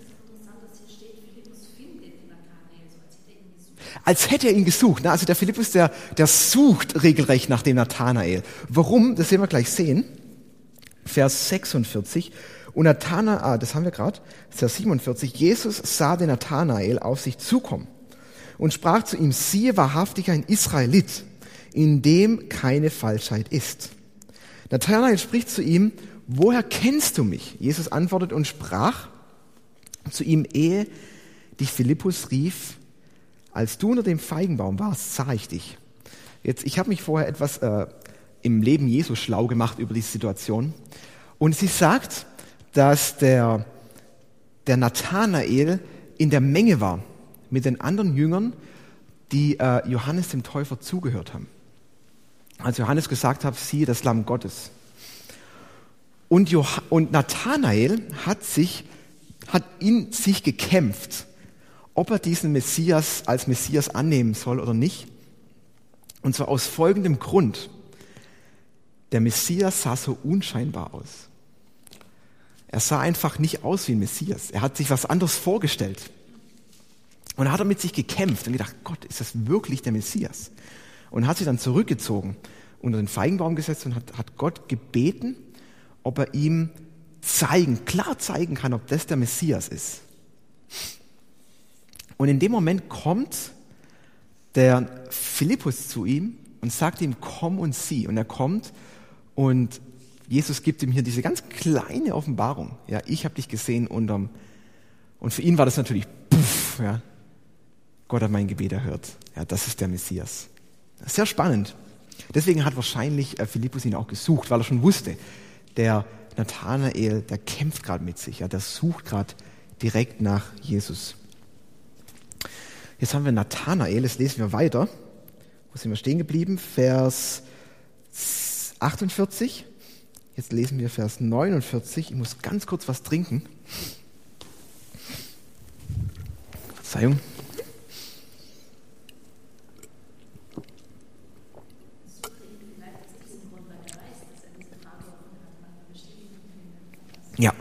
Als hätte er ihn gesucht. Also der Philippus, der, der sucht regelrecht nach dem Nathanael. Warum? Das werden wir gleich sehen. Vers sechsundvierzig. Und Nathanael, ah, das haben wir gerade, Vers siebenundvierzig. Jesus sah den Nathanael auf sich zukommen und sprach zu ihm: Siehe, wahrhaftig ein Israelit, in dem keine Falschheit ist. Nathanael spricht zu ihm: Woher kennst du mich? Jesus antwortet und sprach zu ihm: Ehe dich Philippus rief, als du unter dem Feigenbaum warst, sah ich dich. Jetzt, ich habe mich vorher etwas äh, im Leben Jesu schlau gemacht über diese Situation. Und sie sagt, dass der, der Nathanael in der Menge war mit den anderen Jüngern, die äh, Johannes dem Täufer zugehört haben. Als Johannes gesagt hat: Siehe, das Lamm Gottes. Und, Joh- und Nathanael hat sich, hat in sich gekämpft, ob er diesen Messias als Messias annehmen soll oder nicht. Und zwar aus folgendem Grund: Der Messias sah so unscheinbar aus. Er sah einfach nicht aus wie ein Messias. Er hat sich was anderes vorgestellt. Und da hat er mit sich gekämpft und gedacht: Gott, ist das wirklich der Messias? Und hat sich dann zurückgezogen, unter den Feigenbaum gesetzt und hat, hat Gott gebeten, ob er ihm zeigen, klar zeigen kann, ob das der Messias ist. Und in dem Moment kommt der Philippus zu ihm und sagt ihm, komm und sieh. Und er kommt und Jesus gibt ihm hier diese ganz kleine Offenbarung. Ja, ich habe dich gesehen unterm, und für ihn war das natürlich, puff, ja, Gott hat mein Gebet erhört. Ja, das ist der Messias. Sehr spannend. Deswegen hat wahrscheinlich äh, Philippus ihn auch gesucht, weil er schon wusste, der Nathanael, der kämpft gerade mit sich, ja, der sucht gerade direkt nach Jesus. Jetzt haben wir Nathanael, das lesen wir weiter. Wo sind wir stehen geblieben? Vers achtundvierzig. Jetzt lesen wir Vers neunundvierzig. Ich muss ganz kurz was trinken. Verzeihung. Ja.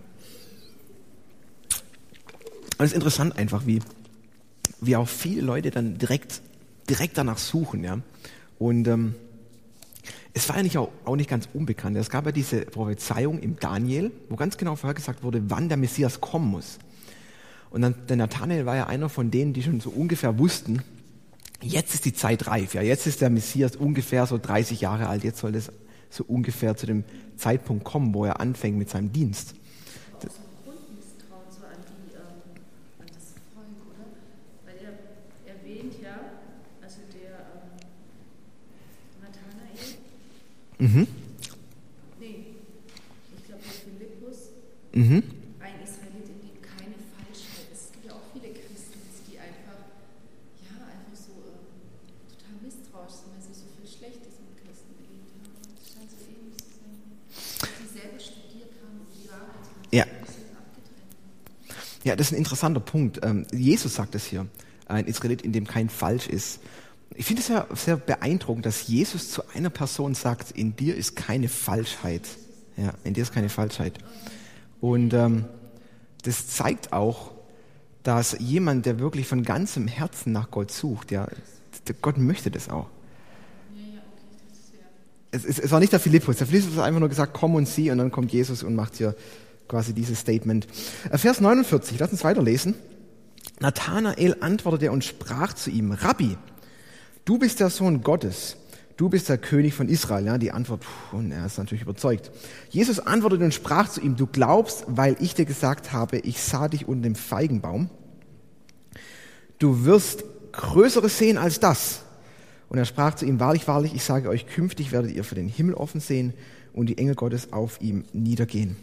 Und es ist interessant einfach, wie, wie auch viele Leute dann direkt, direkt danach suchen. Ja. Und ähm, es war ja nicht auch, auch nicht ganz unbekannt. Es gab ja diese Prophezeiung im Daniel, wo ganz genau vorhergesagt wurde, wann der Messias kommen muss. Und dann, der Nathanael war ja einer von denen, die schon so ungefähr wussten, jetzt ist die Zeit reif. Ja, jetzt ist der Messias ungefähr so dreißig Jahre alt. Jetzt soll das so ungefähr zu dem Zeitpunkt kommen, wo er anfängt mit seinem Dienst. Das ist ein Grundmisstrauen so an, die, ähm, an das Volk, oder? Weil er erwähnt ja, also der ähm, Nathanael, Mhm. nee, ich glaube der Philippus, Mhm. ein Israelit, in dem keine Falschheit ist. Es gibt ja auch viele Christen, die einfach, ja, einfach so ähm, total misstrauisch sind, weil sie so viel Schlechtes mit Christen erlebt haben. Das scheint so ähnlich zu sein, dass sie selber studiert haben und die Wahrheit haben Ja. ein bisschen abgetrennt. Ja, das ist ein interessanter Punkt. Ähm, Jesus sagt es hier, ein Israelit, in dem kein Falsch ist. Ich finde es ja sehr beeindruckend, dass Jesus zu einer Person sagt, in dir ist keine Falschheit. Ja, in dir ist keine Falschheit. Und ähm, das zeigt auch, dass jemand, der wirklich von ganzem Herzen nach Gott sucht, ja, der Gott möchte das auch. Ja, ja, okay, das ist ja. Es, es, es war nicht der Philippus. Der Philippus hat einfach nur gesagt, komm und sieh, und dann kommt Jesus und macht hier quasi dieses Statement. Äh, Vers neunundvierzig, lass uns weiterlesen. Nathanael antwortete und sprach zu ihm, Rabbi, du bist der Sohn Gottes, du bist der König von Israel. Ja, die Antwort, puh, und er ist natürlich überzeugt. Jesus antwortete und sprach zu ihm, du glaubst, weil ich dir gesagt habe, ich sah dich unter dem Feigenbaum. Du wirst Größeres sehen als das. Und er sprach zu ihm, wahrlich, wahrlich, ich sage euch, künftig werdet ihr für den Himmel offen sehen und die Engel Gottes auf ihm niedergehen.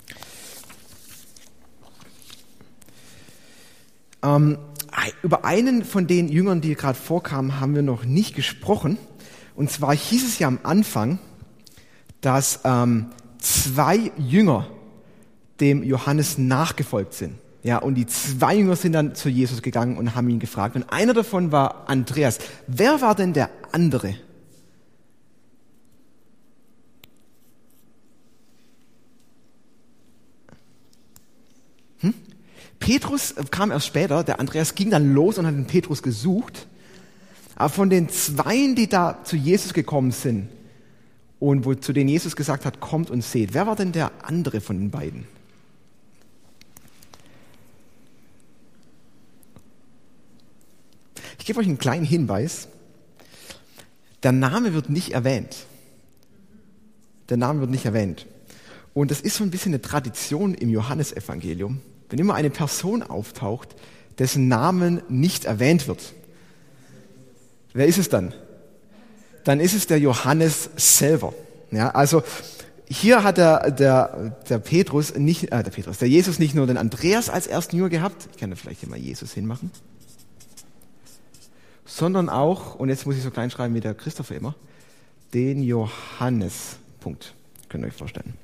Ähm, über einen von den Jüngern, die gerade vorkamen, haben wir noch nicht gesprochen. Und zwar hieß es ja am Anfang, dass ähm, zwei Jünger dem Johannes nachgefolgt sind. Ja, und die zwei Jünger sind dann zu Jesus gegangen und haben ihn gefragt. Und einer davon war Andreas. Wer war denn der andere? Hm? Petrus kam erst später, der Andreas ging dann los und hat den Petrus gesucht. Aber von den Zweien, die da zu Jesus gekommen sind und wo, zu denen Jesus gesagt hat, kommt und seht, wer war denn der andere von den beiden? Ich gebe euch einen kleinen Hinweis. Der Name wird nicht erwähnt. Der Name wird nicht erwähnt. Und das ist so ein bisschen eine Tradition im Johannesevangelium. Wenn immer eine Person auftaucht, dessen Namen nicht erwähnt wird. Wer ist es dann? Dann ist es der Johannes selber. Ja, also hier hat der, der, der Petrus nicht, äh, der Petrus, der Jesus nicht nur den Andreas als ersten Jünger gehabt, ich kann da vielleicht hier mal Jesus hinmachen, sondern auch, und jetzt muss ich so klein schreiben wie der Christopher immer, den Johannes. Punkt. Könnt ihr euch vorstellen.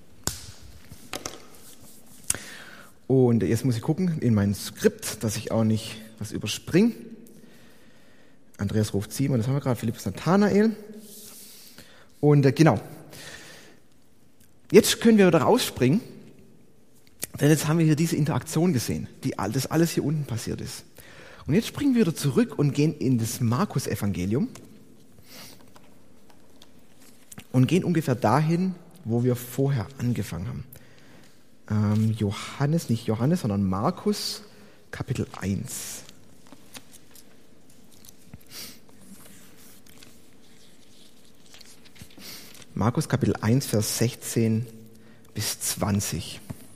Und jetzt muss ich gucken in mein Skript, dass ich auch nicht was überspringe. Andreas ruft Simon, das haben wir gerade, Philippus Nathanael. Und äh, genau. Jetzt können wir wieder rausspringen, denn jetzt haben wir hier diese Interaktion gesehen, die das alles hier unten passiert ist. Und jetzt springen wir wieder zurück und gehen in das Markus-Evangelium und gehen ungefähr dahin, wo wir vorher angefangen haben. Ähm, Johannes, nicht Johannes, sondern Markus, Kapitel eins. Markus Kapitel eins, Vers sechzehn bis zwanzig.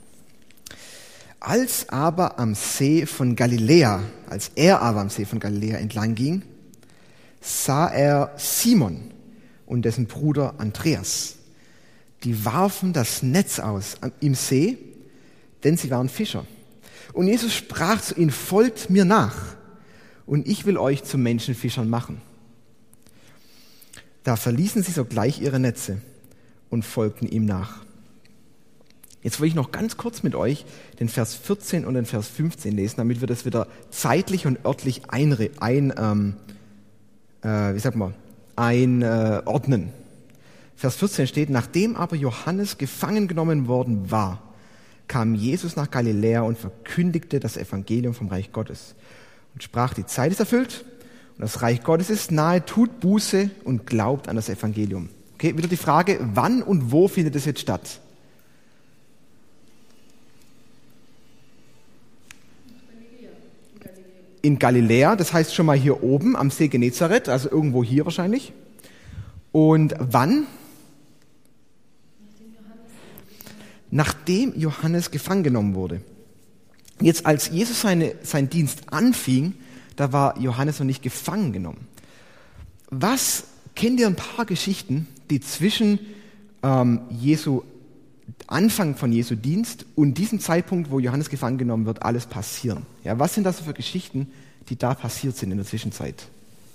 Als aber am See von Galiläa, als er aber am See von Galiläa entlang ging, sah er Simon und dessen Bruder Andreas. Die warfen das Netz aus im See, denn sie waren Fischer. Und Jesus sprach zu ihnen: Folgt mir nach, und ich will euch zu Menschenfischern machen. Da verließen sie sogleich ihre Netze und folgten ihm nach. Jetzt will ich noch ganz kurz mit euch den Vers vierzehn und den Vers fünfzehn lesen, damit wir das wieder zeitlich und örtlich einre, ein, ähm, äh, wie sagt man, einordnen. Äh, Vers vierzehn steht: Nachdem aber Johannes gefangen genommen worden war, kam Jesus nach Galiläa und verkündigte das Evangelium vom Reich Gottes und sprach: Die Zeit ist erfüllt und das Reich Gottes ist nahe, tut Buße und glaubt an das Evangelium. Okay, wieder die Frage, wann und wo findet es jetzt statt? In Galiläa, das heißt schon mal hier oben am See Genezareth, also irgendwo hier wahrscheinlich. Und wann? Nachdem Johannes gefangen genommen wurde. Jetzt, als Jesus seine, seinen Dienst anfing, da war Johannes noch nicht gefangen genommen. Was, kennt ihr ein paar Geschichten, die zwischen ähm, Jesu Anfang von Jesu Dienst und diesem Zeitpunkt, wo Johannes gefangen genommen wird, alles passieren? Ja, was sind das für Geschichten, die da passiert sind in der Zwischenzeit?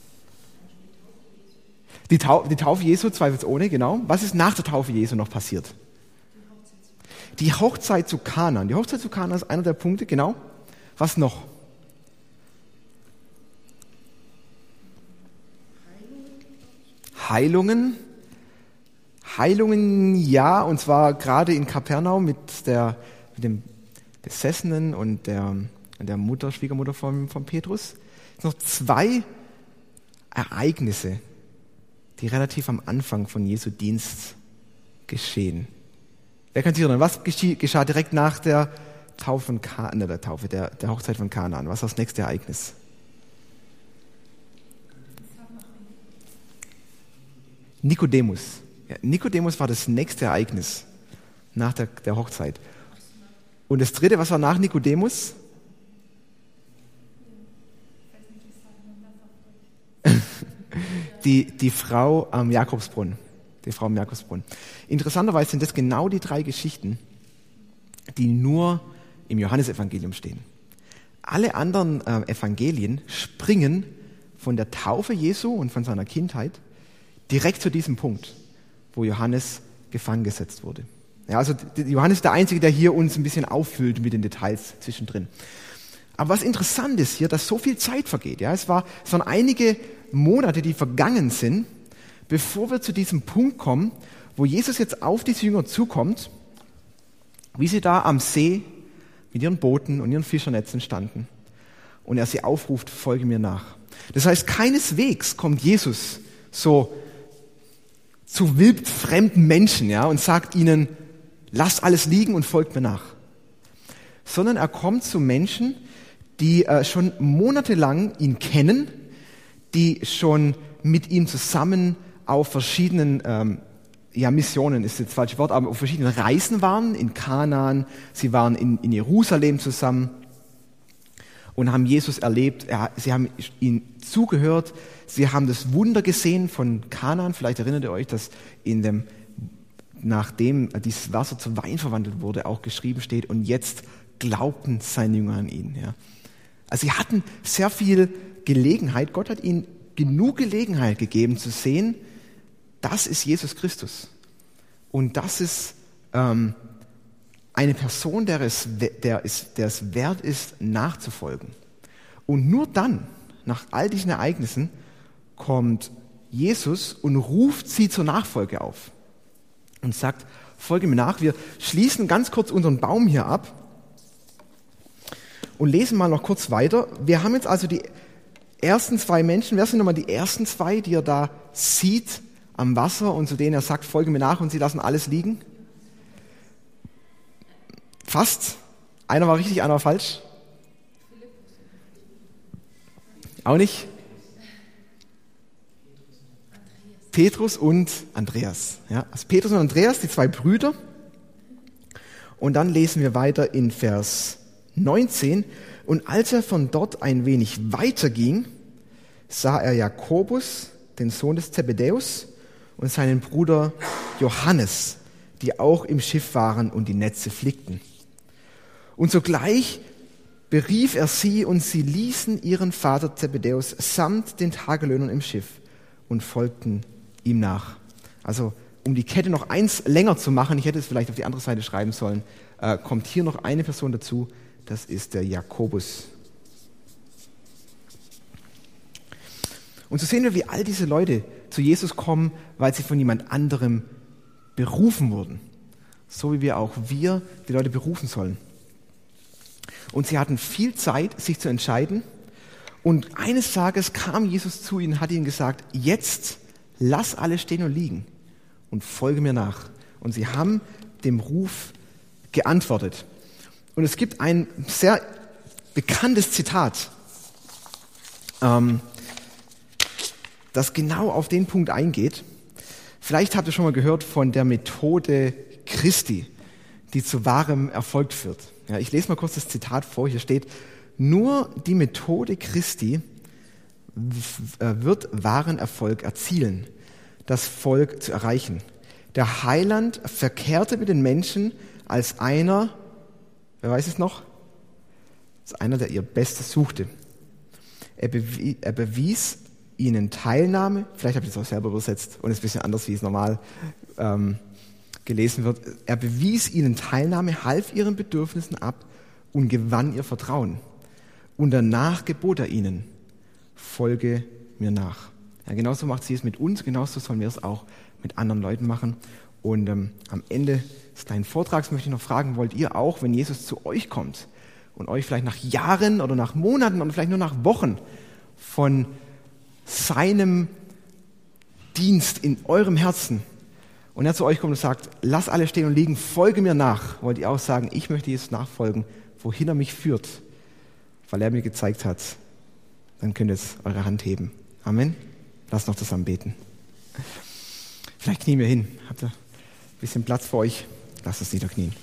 Die, Tau- die Taufe Jesu, zweifelsohne, genau. Was ist nach der Taufe Jesu noch passiert? Die Hochzeit zu Kana. Die Hochzeit zu Kana ist einer der Punkte, genau. Was noch? Heilungen. Heilungen, ja, und zwar gerade in Kapernaum mit, der, mit dem Besessenen und der, der Mutter, Schwiegermutter von, von Petrus. Es sind noch zwei Ereignisse, die relativ am Anfang von Jesu Dienst geschehen. Wer kann sich erinnern, was geschah direkt nach der Taufe von Kana, ne, der Taufe, der, der Hochzeit von Kanaan? Was war das nächste Ereignis? Nikodemus. Ja, Nikodemus war das nächste Ereignis nach der, der Hochzeit. Und das dritte, was war nach Nikodemus? die, die Frau am Jakobsbrunnen. Die Frau am Jakobsbrunnen. Interessanterweise sind das genau die drei Geschichten, die nur im Johannesevangelium stehen. Alle anderen äh, Evangelien springen von der Taufe Jesu und von seiner Kindheit direkt zu diesem Punkt, wo Johannes gefangen gesetzt wurde. Ja, also Johannes ist der Einzige, der hier uns ein bisschen auffüllt mit den Details zwischendrin. Aber was interessant ist hier, dass so viel Zeit vergeht. Ja, es, war, es waren einige Monate, die vergangen sind, bevor wir zu diesem Punkt kommen, wo Jesus jetzt auf diese Jünger zukommt, wie sie da am See mit ihren Booten und ihren Fischernetzen standen und er sie aufruft: Folge mir nach. Das heißt, keineswegs kommt Jesus so zu wildfremden Menschen, ja, und sagt ihnen: Lasst alles liegen und folgt mir nach. Sondern er kommt zu Menschen, die äh, schon monatelang ihn kennen, die schon mit ihm zusammen auf verschiedenen ähm, ja, Missionen ist jetzt das falsche Wort, aber auf verschiedenen Reisen waren, in Kanaan, sie waren in, in Jerusalem zusammen und haben Jesus erlebt, er, sie haben ihm zugehört, sie haben das Wunder gesehen von Kanaan. Vielleicht erinnert ihr euch, dass in dem, nachdem dieses Wasser zu Wein verwandelt wurde, auch geschrieben steht: Und jetzt glaubten seine Jünger an ihn. Ja. Also sie hatten sehr viel Gelegenheit, Gott hat ihnen genug Gelegenheit gegeben zu sehen, das ist Jesus Christus. Und das ist ähm, eine Person, der es, der, es, der es wert ist, nachzufolgen. Und nur dann, nach all diesen Ereignissen, kommt Jesus und ruft sie zur Nachfolge auf. Und sagt: Folge mir nach. Wir schließen ganz kurz unseren Baum hier ab und lesen mal noch kurz weiter. Wir haben jetzt also die ersten zwei Menschen. Wer sind nochmal die ersten zwei, die er da sieht am Wasser und zu denen er sagt: Folge mir nach, und sie lassen alles liegen? Fast. Einer war richtig, einer war falsch. Auch nicht? Petrus und Andreas. Ja, also Petrus und Andreas, die zwei Brüder. Und dann lesen wir weiter in Vers neunzehn. Und als er von dort ein wenig weiter ging, sah er Jakobus, den Sohn des Zebedäus, und seinen Bruder Johannes, die auch im Schiff waren und die Netze flickten. Und sogleich berief er sie, und sie ließen ihren Vater Zebedäus samt den Tagelöhnern im Schiff und folgten ihm nach. Also um die Kette noch eins länger zu machen, ich hätte es vielleicht auf die andere Seite schreiben sollen, äh, kommt hier noch eine Person dazu, das ist der Jakobus. Und so sehen wir, wie all diese Leute zu Jesus kommen, weil sie von jemand anderem berufen wurden. So wie wir auch wir die Leute berufen sollen. Und sie hatten viel Zeit, sich zu entscheiden. Und eines Tages kam Jesus zu ihnen und hat ihnen gesagt, jetzt lass alles stehen und liegen und folge mir nach. Und sie haben dem Ruf geantwortet. Und es gibt ein sehr bekanntes Zitat, ähm, das genau auf den Punkt eingeht. Vielleicht habt ihr schon mal gehört von der Methode Christi, die zu wahrem Erfolg führt. Ja, ich lese mal kurz das Zitat vor. Hier steht, nur die Methode Christi wird wahren Erfolg erzielen, das Volk zu erreichen. Der Heiland verkehrte mit den Menschen als einer, wer weiß es noch? Als einer, der ihr Bestes suchte. Er, bewie, er bewies ihnen Teilnahme, vielleicht habe ich das auch selber übersetzt und es ist ein bisschen anders, wie es normal ähm, gelesen wird. Er bewies ihnen Teilnahme, half ihren Bedürfnissen ab und gewann ihr Vertrauen. Und danach gebot er ihnen, folge mir nach. Ja, genauso macht sie es mit uns, genauso sollen wir es auch mit anderen Leuten machen. Und ähm, am Ende des kleinen Vortrags möchte ich noch fragen, wollt ihr auch, wenn Jesus zu euch kommt und euch vielleicht nach Jahren oder nach Monaten oder vielleicht nur nach Wochen von seinem Dienst in eurem Herzen und er zu euch kommt und sagt, lass alles stehen und liegen, folge mir nach, wollt ihr auch sagen, ich möchte Jesus nachfolgen, wohin er mich führt, weil er mir gezeigt hat, dann könnt ihr jetzt eure Hand heben. Amen. Lasst noch zusammen beten. Vielleicht knien wir hin. Habt ihr ein bisschen Platz für euch? Lasst uns niederknien.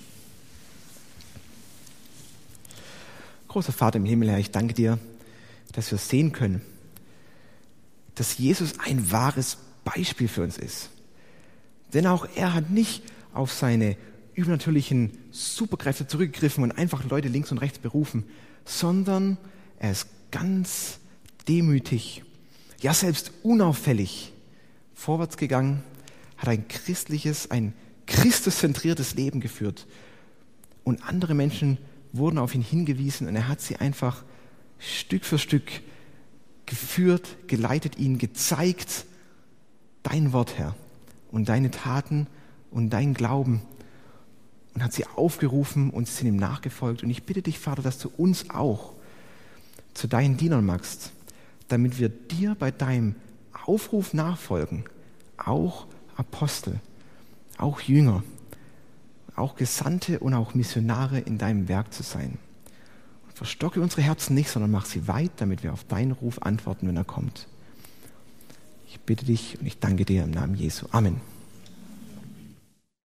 Großer Vater im Himmel, Herr, ich danke dir, dass wir sehen können, dass Jesus ein wahres Beispiel für uns ist. Denn auch er hat nicht auf seine übernatürlichen Superkräfte zurückgegriffen und einfach Leute links und rechts berufen, sondern er ist ganz demütig, ja selbst unauffällig vorwärts gegangen, hat ein christliches, ein Christuszentriertes Leben geführt. Und andere Menschen wurden auf ihn hingewiesen und er hat sie einfach Stück für Stück geführt, geleitet, ihnen gezeigt, dein Wort, Herr, und deine Taten und dein Glauben, und hat sie aufgerufen und sie sind ihm nachgefolgt. Und ich bitte dich, Vater, dass du uns auch zu deinen Dienern machst, damit wir dir bei deinem Aufruf nachfolgen, auch Apostel, auch Jünger, auch Gesandte und auch Missionare in deinem Werk zu sein. Und verstocke unsere Herzen nicht, sondern mach sie weit, damit wir auf deinen Ruf antworten, wenn er kommt. Ich bitte dich und ich danke dir im Namen Jesu. Amen.